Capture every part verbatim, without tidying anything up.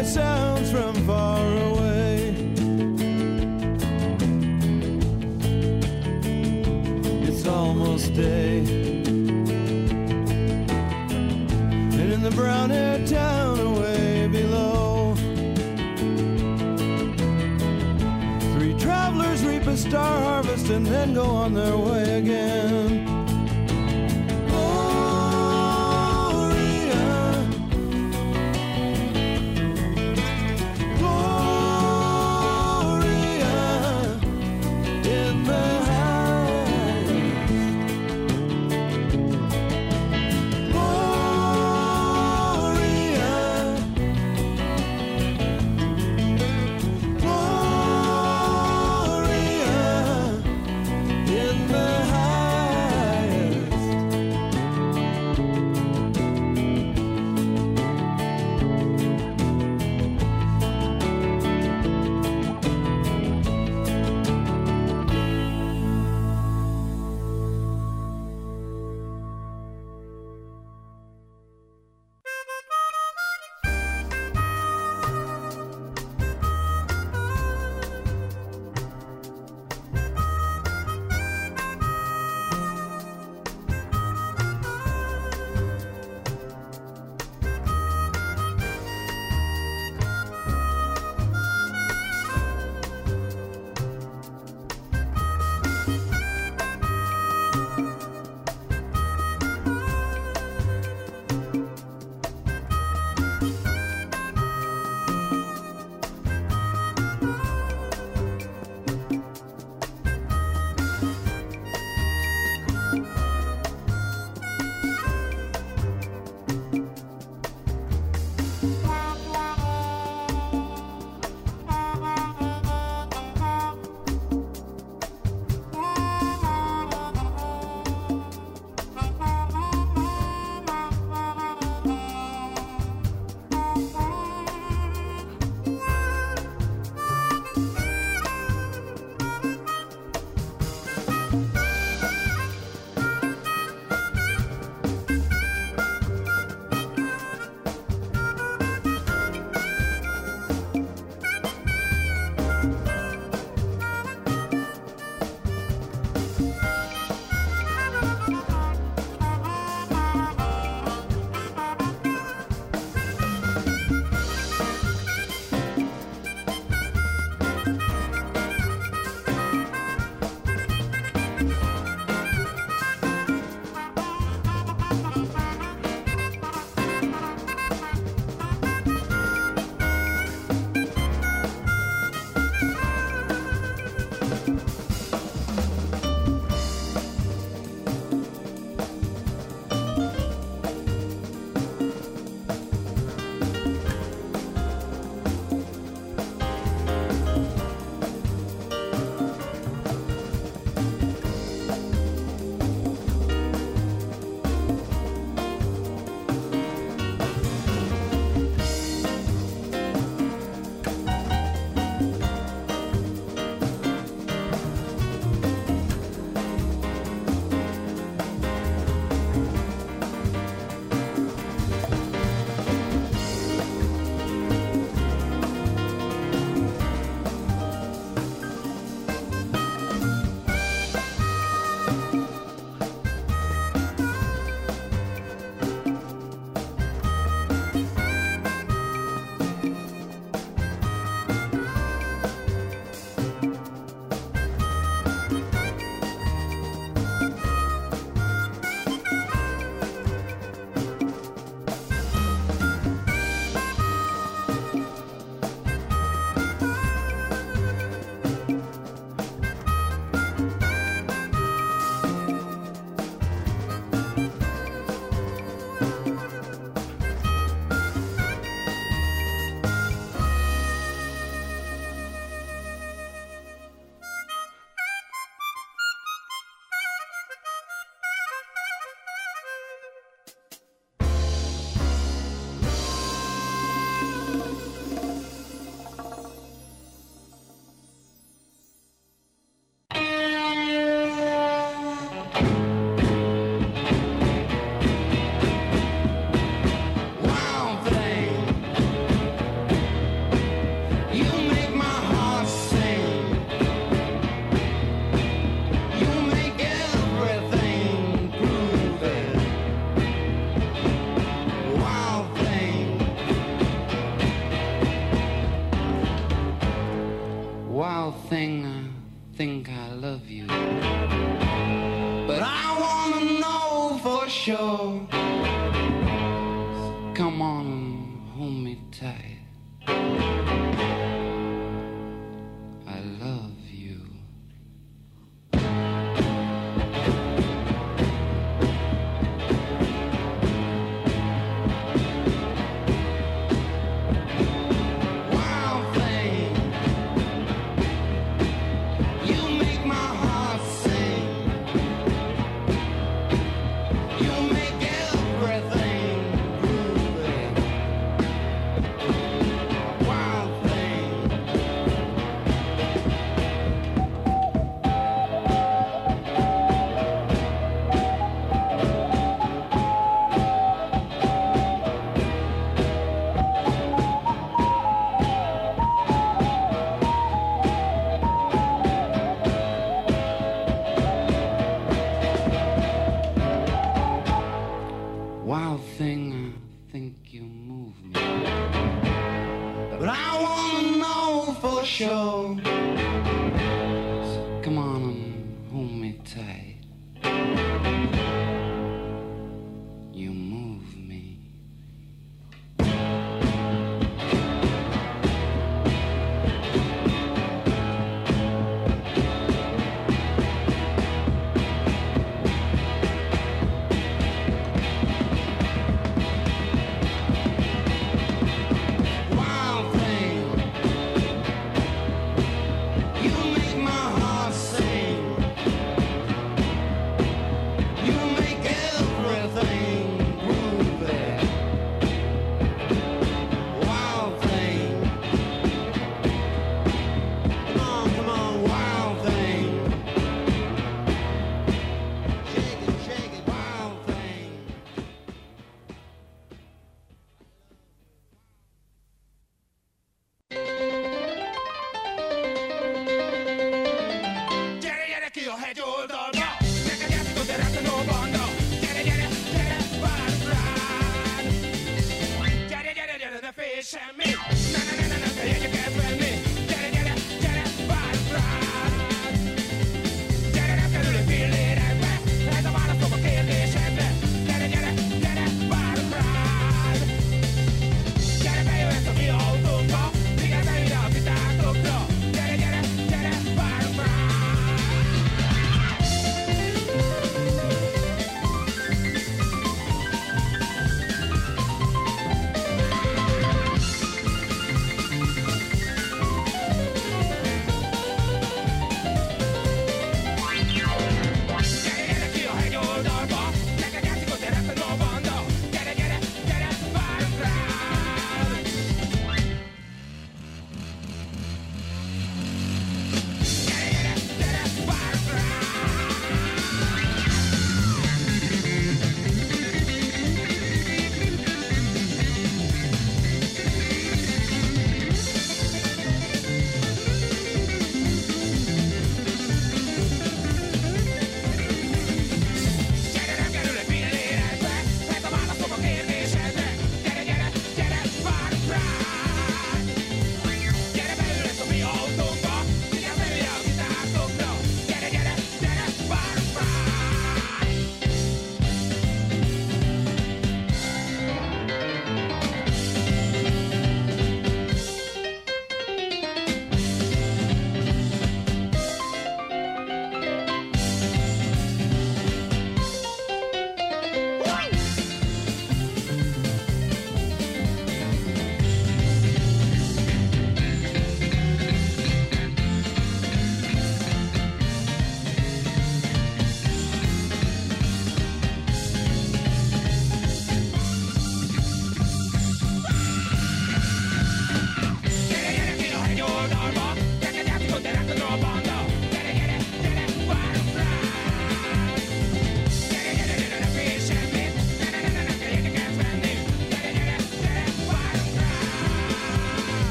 night sounds from far away. It's almost day, and in the brown-haired town away below, three travelers reap a star harvest and then go on their way again. In the think I love you, but I wanna know for sure. So come on and hold me tight. I love you.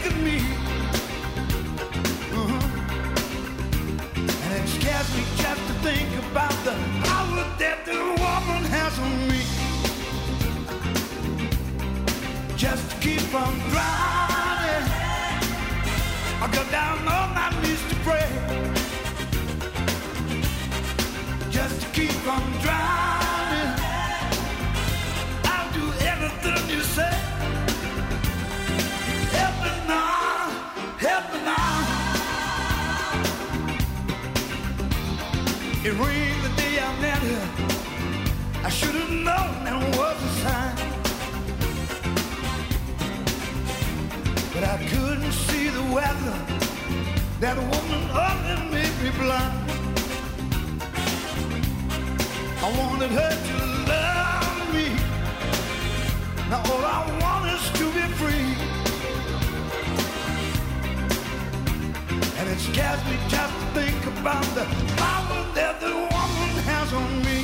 at me. Uh-huh. And it scares me just to think about the power that the woman has on me. Just to keep from drowning, I go down on my knees to pray. Just to keep from drowning, I'll do anything you say. Help me now, help me now. It rained the day I met her. I should have known that was a sign. But I couldn't see the weather. That woman only made me blind. I wanted her to love me. Now all I want is to be free. And it scares me just to think about the power that the woman has on me.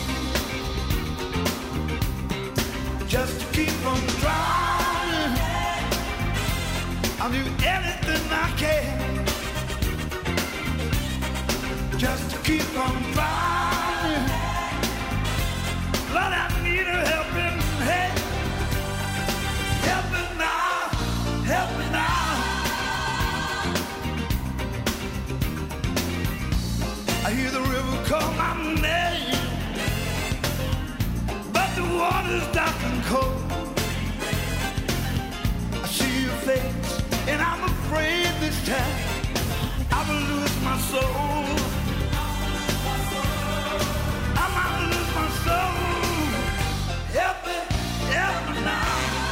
Just to keep from drowning, I'll do anything I can. Just to keep from drowning, Lord, I need a helping hand. Help me now, help me now. I hear the river call my name, but the water's dark and cold. I see your face, and I'm afraid this time I will lose my soul. I might lose my soul. Help me, help me now.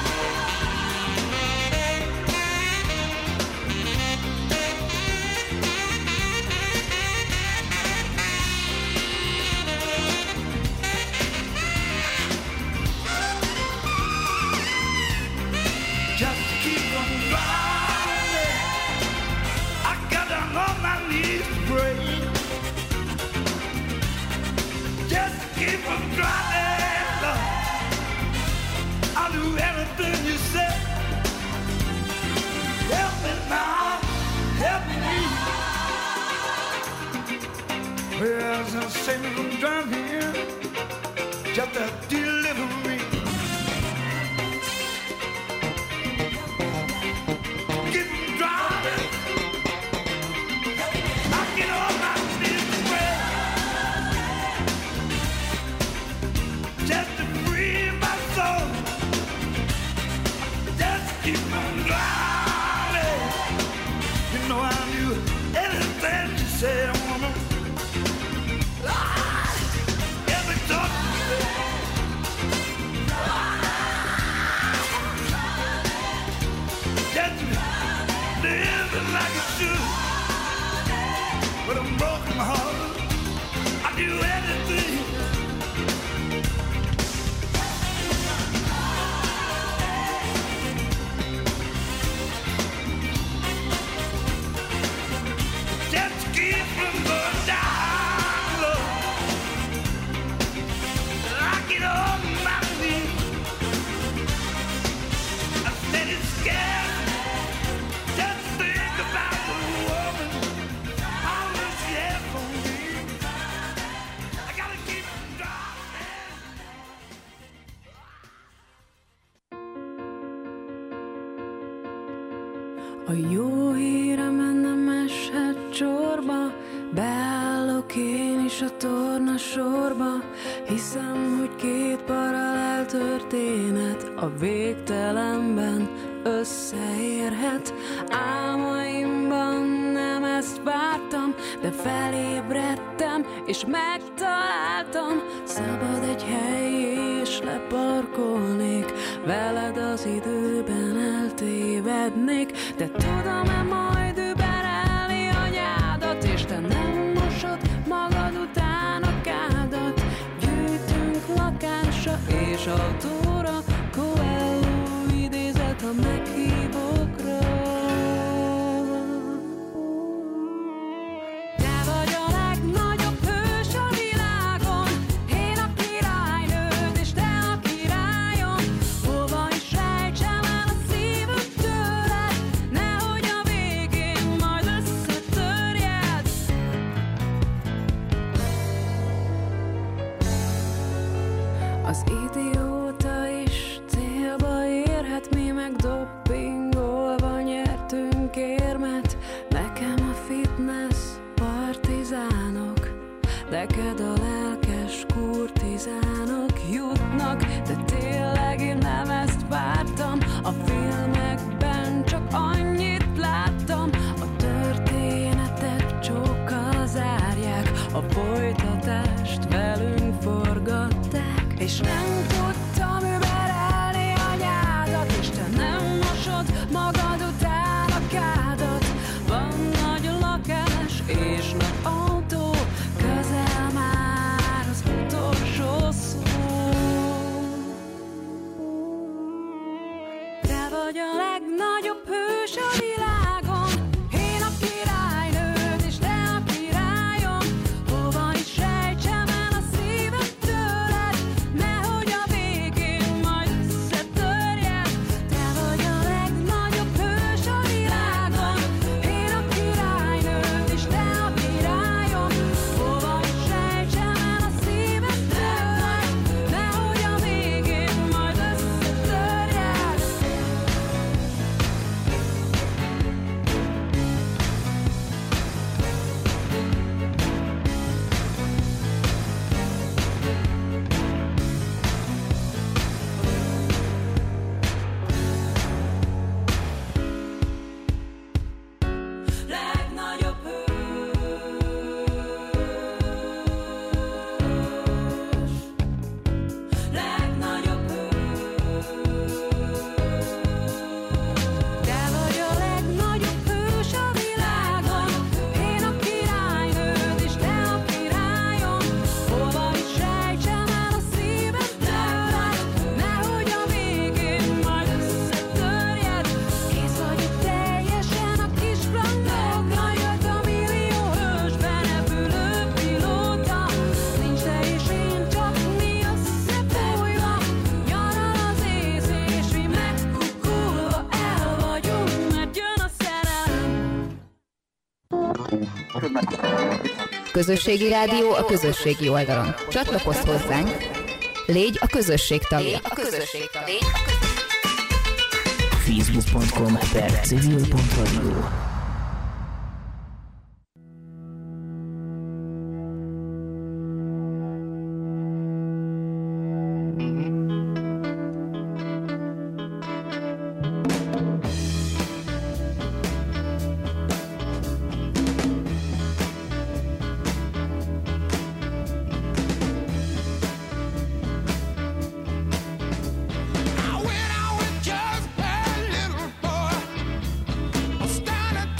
Just to keep on driving, I got down on my knees to pray. Just to keep on driving, Lord, I'll do anything you say. Help me now, help me. Well, as I say I'm driving here, just to deliver me. Keep driving, I get on my knees to pray. Just to free my soul. Just keep on driving. You know I'll do anything you say, woman. Ah, every talk you say. Ah, just living like a should. With a broken heart, I'll do anything. Just keep from going down, Lord. I get on my knees. I said it's scary. Just think about the woman, all that she has for me. I gotta keep from driving. A jó hírem nem eshet csorba, beállok én is a torna sorba. Hiszem, hogy két paralel történet a végtelenben összeérhet. Álmaimban nem ezt vártam, de felébredtem és megtaláltam. Szabad egy hely és leparkolnék, veled az időben eltévednék. De tudom-e majd überelni anyádat, és te nem mosod magad után a kádat. Gyűjtünk lakásra és autóra, Coelho idézet a meghívókra. Te vagy a legnagyobb hős a világon, én a királynőd és te a királyom. Hova is rejtsem el a szívem tőled, nehogy Dopingolva nyertünk érmet, nekem a fitness partizánok, neked a lelkes kurtizánok jutnak, de tényleg én nem ezt vártam. A filmekben csak annyit láttam, a történetet csókkal zárják, a folytatást velünk forgatták, és nem tudtam überelni anyádat, és te nem mosod magad után a kádat. Van nagy lakás és nagy autó, közel már az utolsó szó. Te vagy a legnagyobb hős a világon, én a királynőd, és te a királyom. Hova is rejtsem el a szívem tőled, nehogy a végén majd összetörjed. Te vagy a legnagyobb hős a világon, én a királynőd, és te a királyom. Hova is rejtsem el a szívem tőled, nehogy a végén majd összetörjed. Legnagyobb hős, legnagyobb hős. Te vagy a legnagyobb hős a világon, én a királynőd, és te a királyom. Hova is rejtsem el a szívem tőled, nehogy a végén majd összetörjed. Kész vagyok teljesen a kis flandokra, jött a millió hős berepülő pilóta. Nincs te és én, csak mi összefolyva, nyaral az ész, és mi megkukulva el vagyunk, mert jön a szerelem. Közösségi rádió a közösségi oldalon. Csatlakozz hozzánk, légy a közösség tagja. facebook pont com per civil pont radio. When I was just a little boy, I started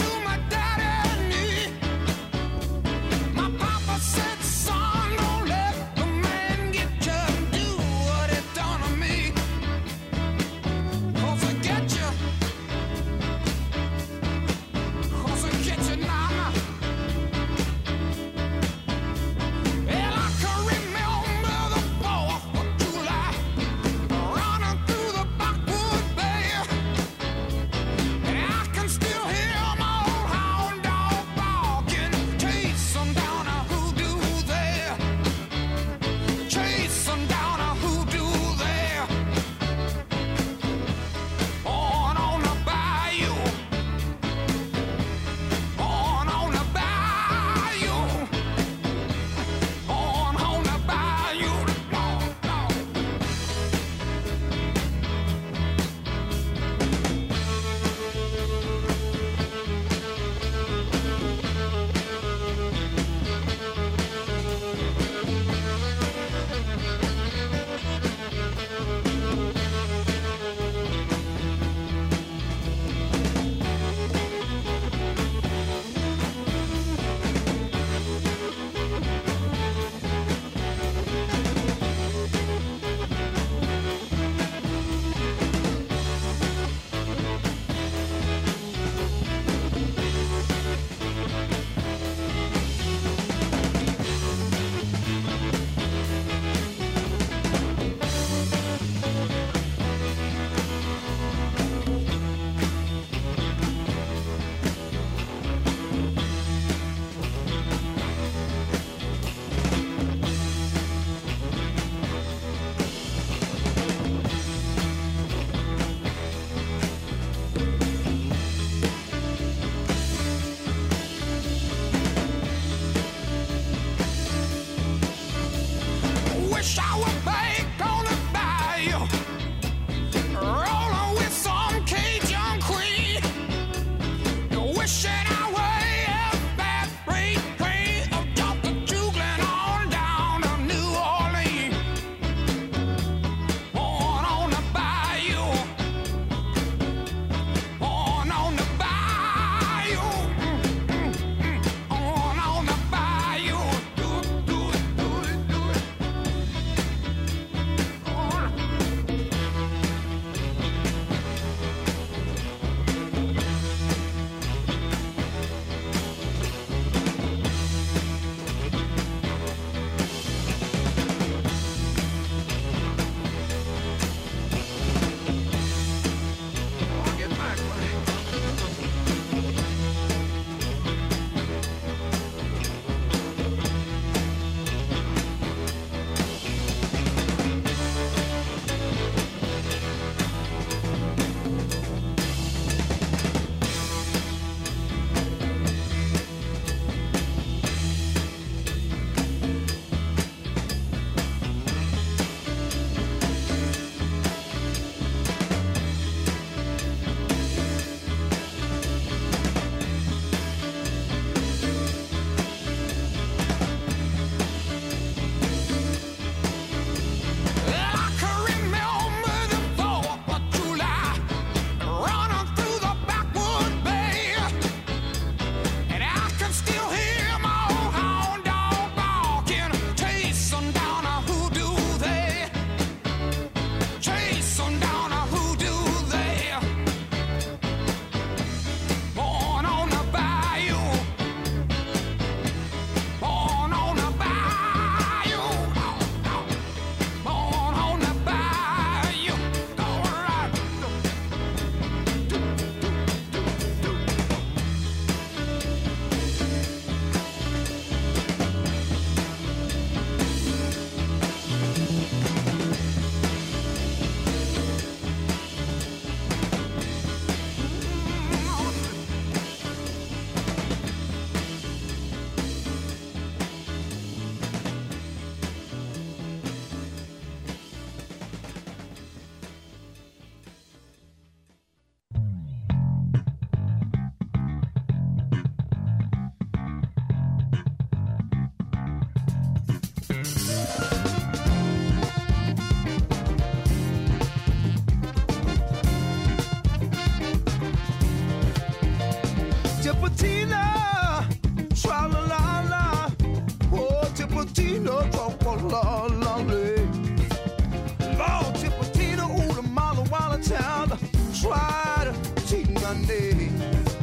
Tipatina, tra la la la. Oh, Tipatina, tra la la la. Lord, Tipatina, ooh, the mama while a child tried to cheat my name.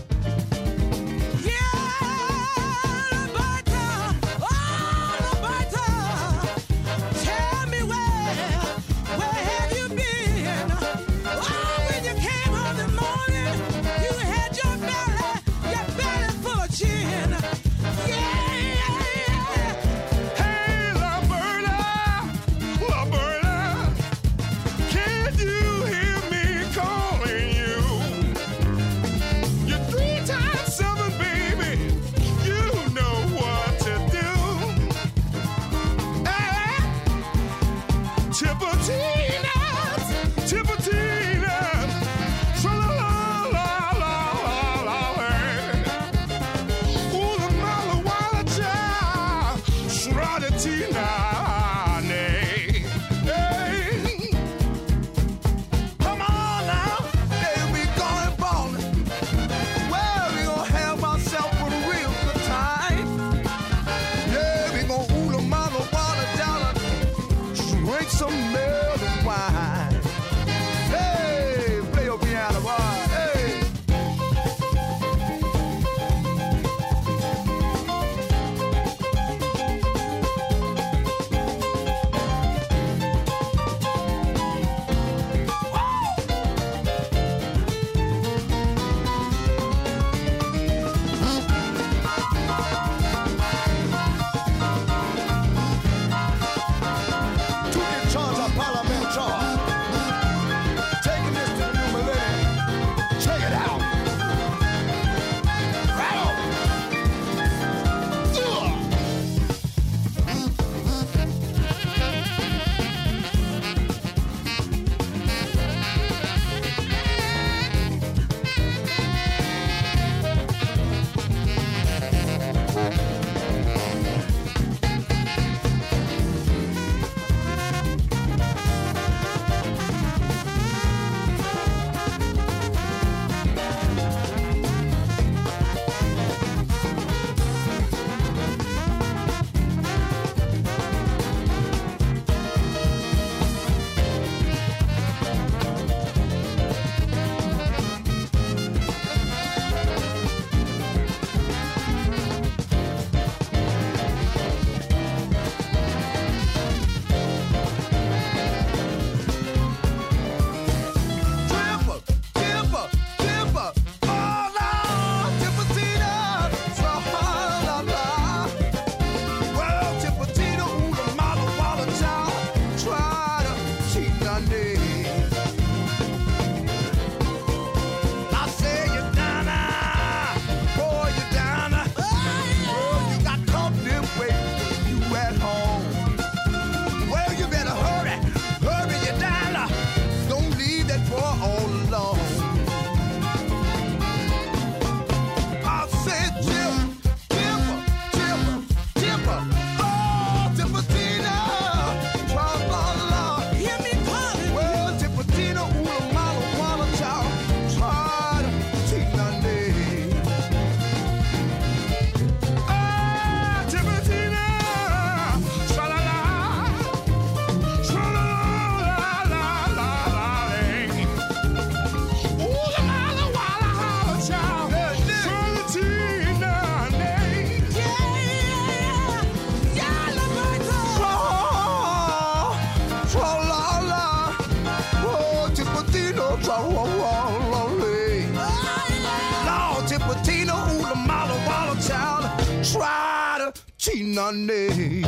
None.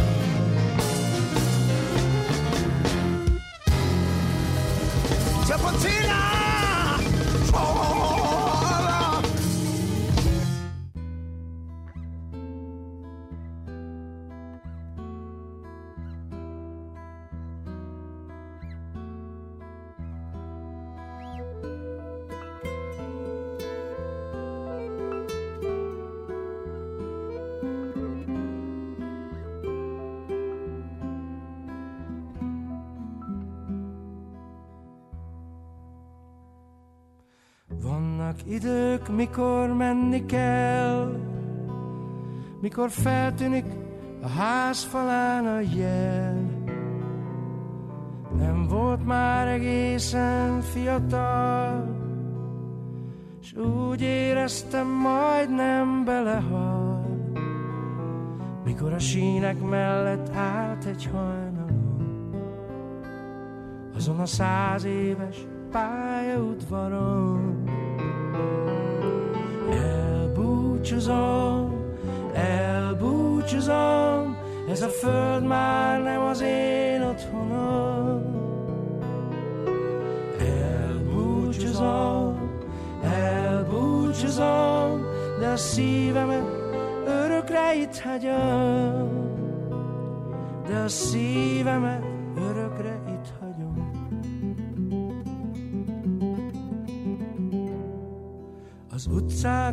Tipatina, oh, Vannak idők, mikor menni kell, mikor feltűnik a ház falán a jel. Nem volt már egészen fiatal, s úgy éreztem, majdnem belehal, mikor a sínek mellett állt egy hajnalon, azon a száz éves pályaudvaron. Elbúcsúzom, elbúcsúzom, ez a föld már nem az én otthonom. Elbúcsúzom, elbúcsúzom, de a szívemet örökre itt hagyom. De a szívemet örökre itt hagyom. Az utcák